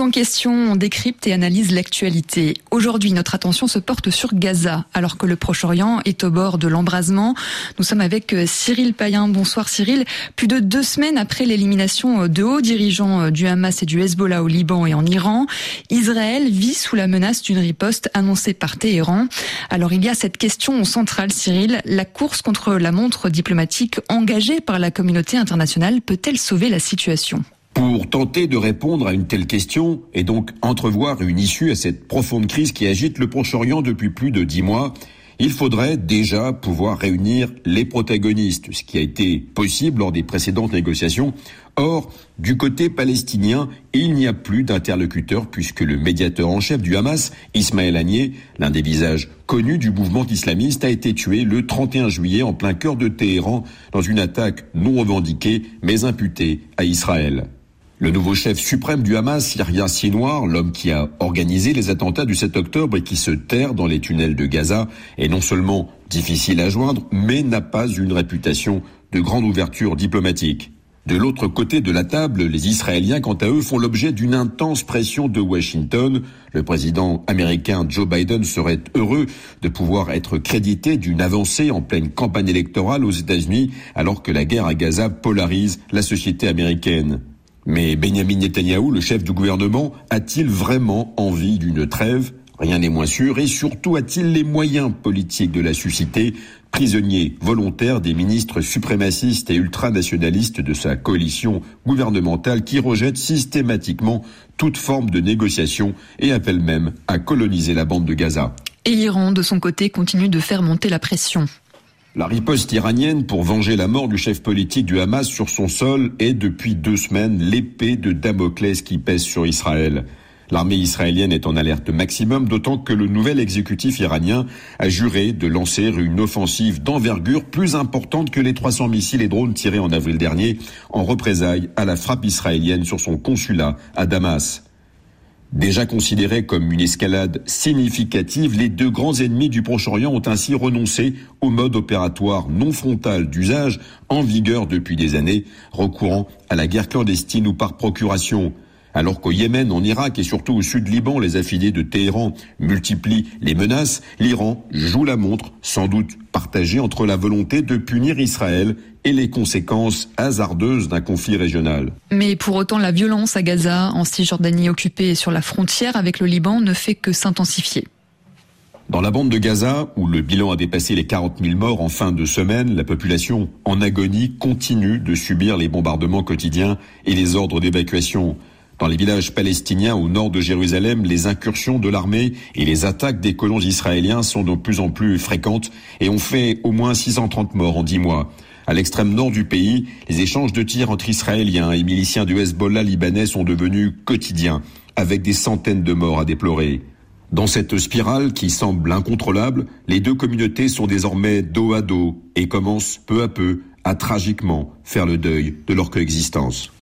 Souvent question, on décrypte et analyse l'actualité. Aujourd'hui, notre attention se porte sur Gaza, alors que le Proche-Orient est au bord de l'embrasement. Nous sommes avec Cyril Payen. Bonsoir Cyril. Plus de 2 semaines après l'élimination de hauts dirigeants du Hamas et du Hezbollah au Liban et en Iran, Israël vit sous la menace d'une riposte annoncée par Téhéran. Alors il y a cette question centrale, Cyril. La course contre la montre diplomatique engagée par la communauté internationale peut-elle sauver la situation ? Pour tenter de répondre à une telle question et donc entrevoir une issue à cette profonde crise qui agite le Proche-Orient depuis plus de 10 mois, il faudrait déjà pouvoir réunir les protagonistes, ce qui a été possible lors des précédentes négociations. Or, du côté palestinien, il n'y a plus d'interlocuteur puisque le médiateur en chef du Hamas, Ismaël Haniyeh, l'un des visages connus du mouvement islamiste, a été tué le 31 juillet en plein cœur de Téhéran dans une attaque non revendiquée mais imputée à Israël. Le nouveau chef suprême du Hamas, Yahya Sinwar, l'homme qui a organisé les attentats du 7 octobre et qui se terre dans les tunnels de Gaza, est non seulement difficile à joindre, mais n'a pas une réputation de grande ouverture diplomatique. De l'autre côté de la table, les Israéliens, quant à eux, font l'objet d'une intense pression de Washington. Le président américain Joe Biden serait heureux de pouvoir être crédité d'une avancée en pleine campagne électorale aux États-Unis, alors que la guerre à Gaza polarise la société américaine. Mais Benyamin Netanyahou, le chef du gouvernement, a-t-il vraiment envie d'une trêve ? Rien n'est moins sûr. Et surtout, a-t-il les moyens politiques de la susciter ? Prisonnier volontaire des ministres suprémacistes et ultranationalistes de sa coalition gouvernementale qui rejette systématiquement toute forme de négociation et appelle même à coloniser la bande de Gaza. Et l'Iran, de son côté, continue de faire monter la pression. La riposte iranienne pour venger la mort du chef politique du Hamas sur son sol est depuis 2 semaines l'épée de Damoclès qui pèse sur Israël. L'armée israélienne est en alerte maximum, d'autant que le nouvel exécutif iranien a juré de lancer une offensive d'envergure plus importante que les 300 missiles et drones tirés en avril dernier en représailles à la frappe israélienne sur son consulat à Damas. Déjà considérés comme une escalade significative, les 2 grands ennemis du Proche-Orient ont ainsi renoncé au mode opératoire non frontal d'usage en vigueur depuis des années, recourant à la guerre clandestine ou par procuration. Alors qu'au Yémen, en Irak et surtout au sud Liban, les affidés de Téhéran multiplient les menaces, l'Iran joue la montre, sans doute partagée entre la volonté de punir Israël et les conséquences hasardeuses d'un conflit régional. Mais pour autant, la violence à Gaza, en Cisjordanie occupée et sur la frontière avec le Liban, ne fait que s'intensifier. Dans la bande de Gaza, où le bilan a dépassé les 40 000 morts en fin de semaine, la population en agonie continue de subir les bombardements quotidiens et les ordres d'évacuation. Dans les villages palestiniens au nord de Jérusalem, les incursions de l'armée et les attaques des colons israéliens sont de plus en plus fréquentes et ont fait au moins 630 morts en 10 mois. À l'extrême nord du pays, les échanges de tirs entre Israéliens et miliciens du Hezbollah libanais sont devenus quotidiens, avec des centaines de morts à déplorer. Dans cette spirale qui semble incontrôlable, les 2 communautés sont désormais dos à dos et commencent peu à peu à tragiquement faire le deuil de leur coexistence.